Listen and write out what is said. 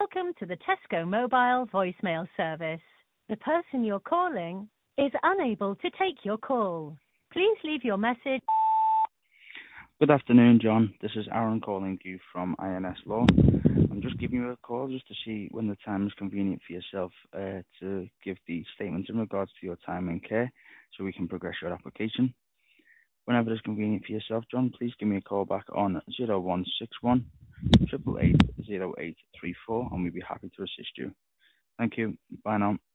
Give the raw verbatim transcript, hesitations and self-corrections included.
Welcome to the Tesco Mobile voicemail service. The person you're calling is unable to take your call. Please leave your message. Good afternoon, John. This is Aaron calling you from I N S Law. I'm just giving you a call just to see when the time is convenient for yourself uh, to give the statements in regards to your time and care so we can progress your application. Whenever it's convenient for yourself, John, please give me a call back on zero one six one, eight eight eight, zero eight three four and we'll be happy to assist you. Thank you. Bye now.